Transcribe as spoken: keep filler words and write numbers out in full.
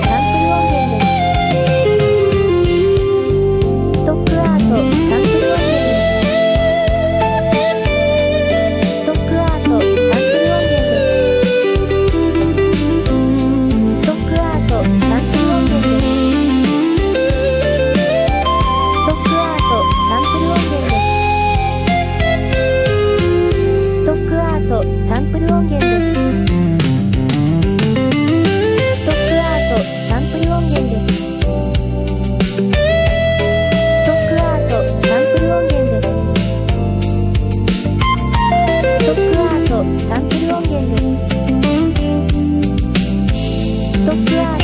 サンプル音源です。ストックアートサンプル音源です。ストックアートサンプル音源です。ストックアートサンプル音源です。ストックアート